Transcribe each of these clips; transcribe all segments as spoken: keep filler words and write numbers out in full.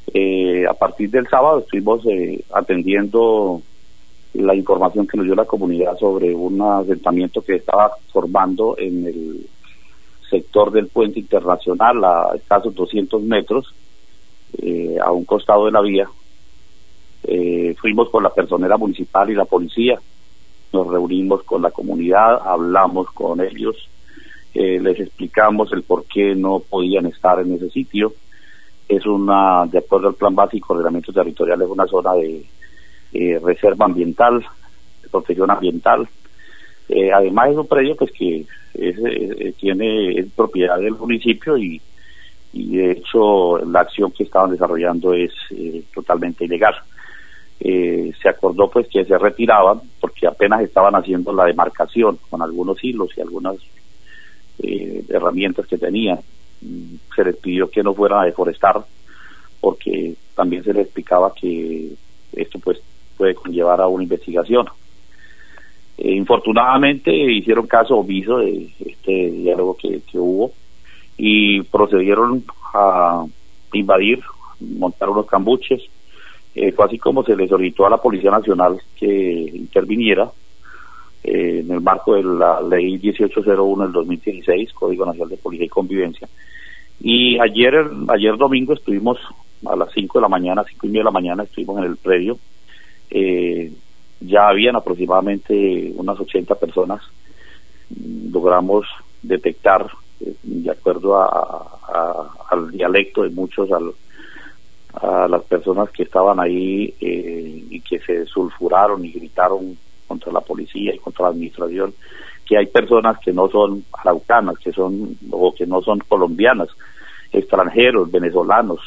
Eh, a partir del sábado estuvimos eh, atendiendo la información que nos dio la comunidad sobre un asentamiento que estaba formando en el sector del puente internacional a escasos doscientos metros, eh, a un costado de la vía. Eh, fuimos con la personera municipal y la policía, nos reunimos con la comunidad, hablamos con ellos, eh, les explicamos el por qué no podían estar en ese sitio. Es una, de acuerdo al plan básico de ordenamiento territorial, es una zona de eh, reserva ambiental, de protección ambiental. Eh, además es un predio pues que es, es, tiene es propiedad del municipio y, y de hecho la acción que estaban desarrollando es eh, totalmente ilegal. Eh, se acordó pues que se retiraban porque apenas estaban haciendo la demarcación con algunos hilos y algunas eh, herramientas que tenían. Se les pidió que no fueran a deforestar porque también se les explicaba que esto pues puede conllevar a una investigación. Eh, infortunadamente hicieron caso omiso de este diálogo que, que hubo y procedieron a invadir, montar unos cambuches. Eh, fue así como se le solicitó a la Policía Nacional que interviniera eh, en el marco de la Ley dieciocho cero uno del dos mil dieciséis, Código Nacional de Policía y Convivencia. Y ayer ayer domingo estuvimos a las cinco de la mañana, cinco y media de la mañana, estuvimos en el predio. Eh, ya habían aproximadamente unas ochenta personas. Logramos detectar, eh, de acuerdo a, a, al dialecto de muchos, al a las personas que estaban ahí eh, y que se sulfuraron y gritaron contra la policía y contra la administración, que hay personas que no son araucanas, que son o que no son colombianas, extranjeros, venezolanos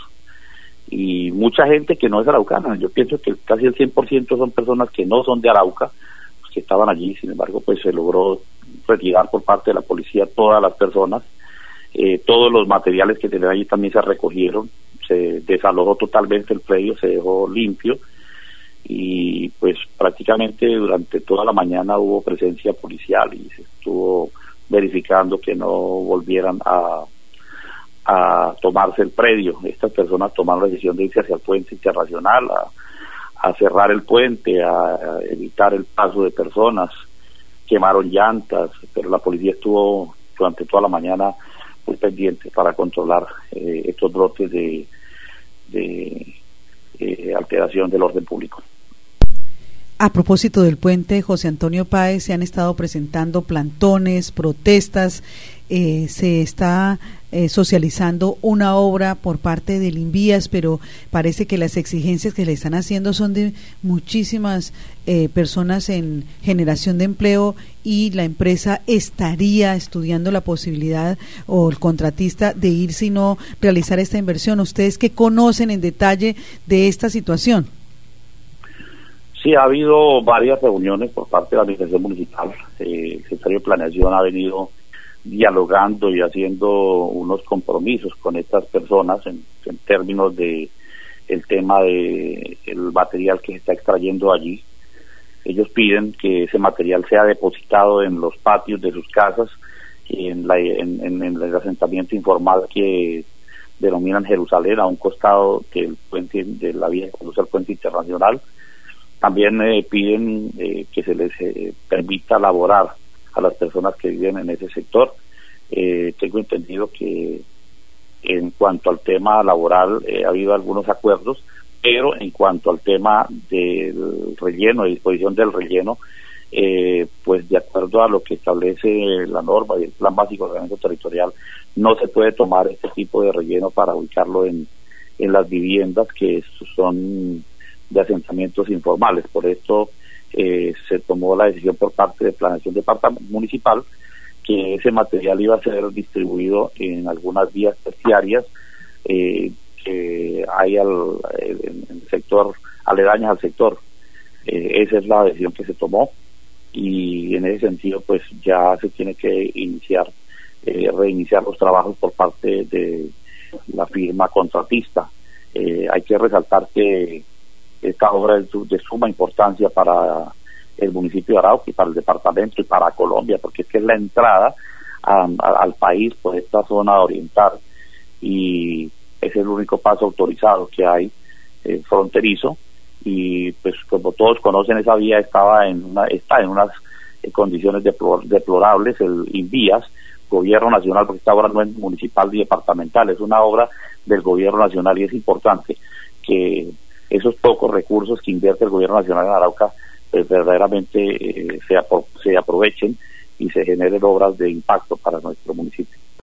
y mucha gente que no es araucana. Yo pienso que casi el cien por ciento son personas que no son de Arauca, pues, que estaban allí. Sin embargo, pues se logró retirar por parte de la policía todas las personas. Eh, todos los materiales que tenían allí también se recogieron, se desalojó totalmente el predio, se dejó limpio y pues prácticamente durante toda la mañana hubo presencia policial y se estuvo verificando que no volvieran a, a tomarse el predio. Estas personas tomaron la decisión de irse hacia el puente internacional, a, a cerrar el puente, a, a evitar el paso de personas, quemaron llantas, pero la policía estuvo durante toda la mañana muy pendiente para controlar eh, estos brotes de, de eh, alteración del orden público. A propósito del puente José Antonio Páez, se han estado presentando plantones, protestas, eh, se está eh, socializando una obra por parte del INVIAS, pero parece que las exigencias que le están haciendo son de muchísimas eh, personas en generación de empleo y la empresa estaría estudiando la posibilidad o el contratista de irse y no realizar esta inversión. ¿Ustedes qué conocen en detalle de esta situación? Sí, ha habido varias reuniones por parte de la administración municipal. Eh, el secretario de Planeación ha venido dialogando y haciendo unos compromisos con estas personas en, en términos de el tema de el material que se está extrayendo allí. Ellos piden que ese material sea depositado en los patios de sus casas y en, la, en, en, en el asentamiento informal que denominan Jerusalén, a un costado del puente de la vía que conduce al puente internacional. También eh, piden eh, que se les eh, permita laborar a las personas que viven en ese sector. Eh, tengo entendido que en cuanto al tema laboral eh, ha habido algunos acuerdos, pero en cuanto al tema del relleno, de disposición del relleno, eh, pues de acuerdo a lo que establece la norma y el plan básico de ordenamiento territorial, no se puede tomar este tipo de relleno para ubicarlo en, en las viviendas que son de asentamientos informales. Por esto eh, se tomó la decisión por parte de Planeación Departamental Municipal que ese material iba a ser distribuido en algunas vías terciarias eh, que hay al, en el sector, aledañas al sector. Eh, esa es la decisión que se tomó y en ese sentido pues ya se tiene que iniciar, eh, reiniciar los trabajos por parte de la firma contratista. Eh, hay que resaltar que esta obra es de suma importancia para el municipio de Arauca y para el departamento y para Colombia, porque es que es la entrada a, a, al país por esta zona oriental y es el único paso autorizado que hay eh, fronterizo, y pues como todos conocen, esa vía estaba en una, está en unas eh, condiciones deplor, deplorables. El Invías, gobierno nacional, porque esta obra no es municipal ni departamental, es una obra del gobierno nacional, y es importante que esos pocos recursos que invierte el gobierno nacional en Arauca pues verdaderamente eh, se, apro se aprovechen y se generen obras de impacto para nuestro municipio.